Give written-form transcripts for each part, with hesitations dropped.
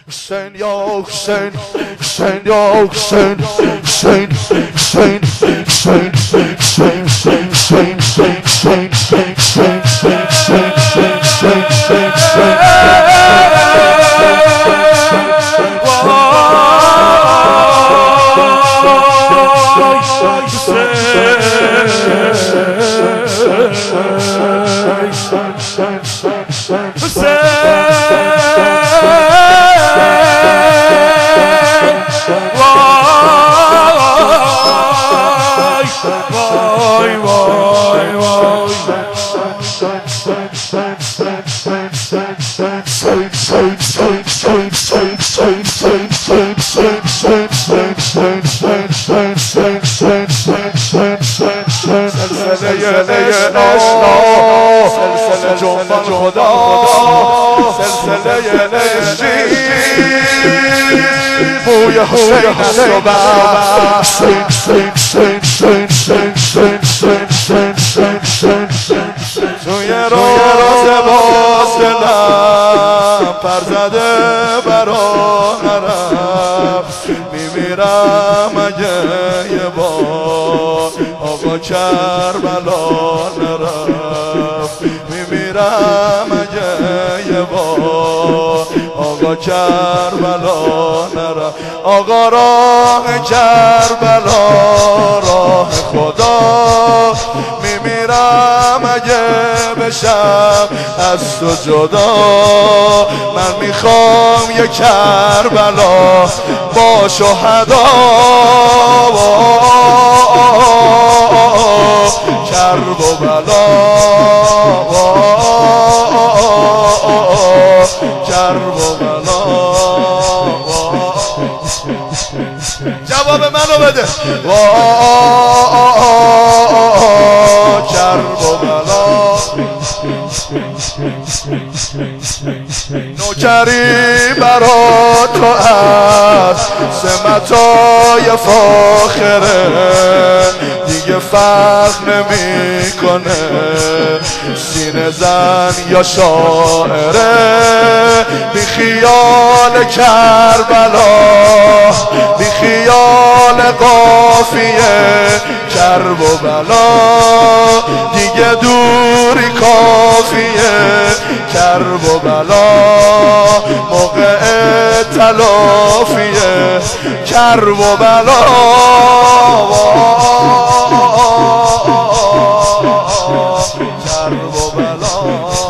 Hussein ya Hussein, Hussein ya Hussein, Hussein, Hussein, Hussein, Hussein, Hussein, Hussein, Hussein, Hussein, Hussein, Hussein, Hussein, سلسله جنبان خدا سلسله نشین بوی حسین است و بس توی روز باز دلم پر زده برا نرم میمیرم اگه یه بار آقا کربلا نرفت میمیرم اگه یه بار آقا کربلا نرفت آقا راه کربلا راه خدا میمیرم اگه بشم از تو جدا من میخوام یه کربلا با شهدا کرب و بلا کرب و بلا جواب منو بده کرب و بلا نوکری برا تو از سمتای فاخره دیگه فرق نمی کنه سینه زن یا شاعره بی خیال کربلا بی خیال قافیه کرب و بلا دیگه دوری کافیه کرب و بلا موقع تلافیه کرب و بلا کرب و بلا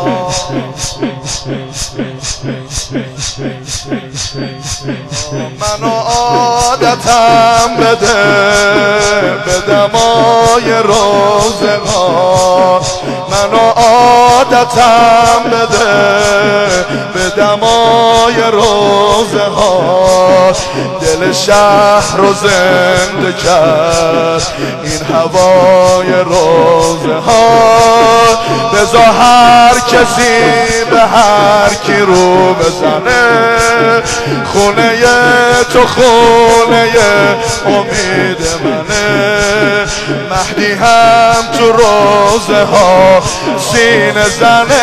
منو عادتم بده به دمای روزگار منو عادتم بده به دمای روزگار دل شهر رو زنده کرد این هوای روزگار بذار هر کسی به هر کی رو بزنه خونه تو خونه امید منه مهدی هم تو روزه ها سینه زنه